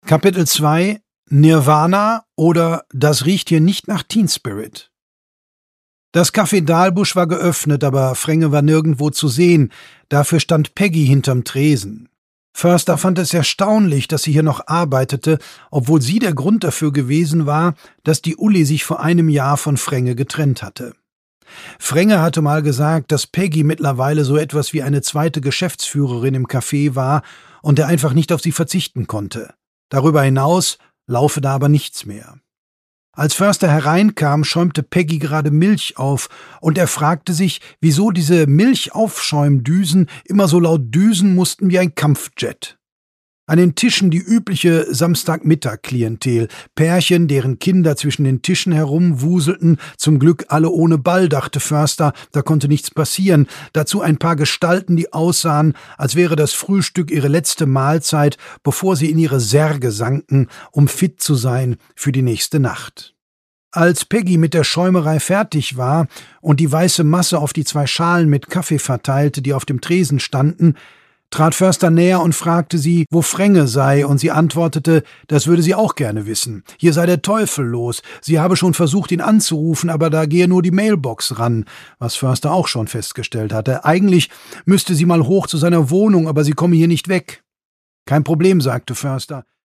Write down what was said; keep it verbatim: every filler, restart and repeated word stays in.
Kapitel zwei Nirvana oder Das riecht hier nicht nach Teen Spirit. Das Café Dahlbusch war geöffnet, aber Frenge war nirgendwo zu sehen. Dafür stand Peggy hinterm Tresen. Förster fand es erstaunlich, dass sie hier noch arbeitete, obwohl sie der Grund dafür gewesen war, dass die Uli sich vor einem Jahr von Frenge getrennt hatte. Frenge hatte mal gesagt, dass Peggy mittlerweile so etwas wie eine zweite Geschäftsführerin im Café war und er einfach nicht auf sie verzichten konnte. Darüber hinaus laufe da aber nichts mehr. Als Förster hereinkam, schäumte Peggy gerade Milch auf, und er fragte sich, wieso diese Milchaufschäumdüsen immer so laut düsen mussten wie ein Kampfjet. An den Tischen die übliche Samstagmittag-Klientel, Pärchen, deren Kinder zwischen den Tischen herumwuselten, zum Glück alle ohne Ball, dachte Förster, da konnte nichts passieren, dazu ein paar Gestalten, die aussahen, als wäre das Frühstück ihre letzte Mahlzeit, bevor sie in ihre Särge sanken, um fit zu sein für die nächste Nacht. Als Peggy mit der Schäumerei fertig war und die weiße Masse auf die zwei Schalen mit Kaffee verteilte, die auf dem Tresen standen, trat Förster näher und fragte sie, wo Frenge sei, und sie antwortete, das würde sie auch gerne wissen. Hier sei der Teufel los. Sie habe schon versucht, ihn anzurufen, aber da gehe nur die Mailbox ran, was Förster auch schon festgestellt hatte. Eigentlich müsste sie mal hoch zu seiner Wohnung, aber sie komme hier nicht weg. Kein Problem, sagte Förster.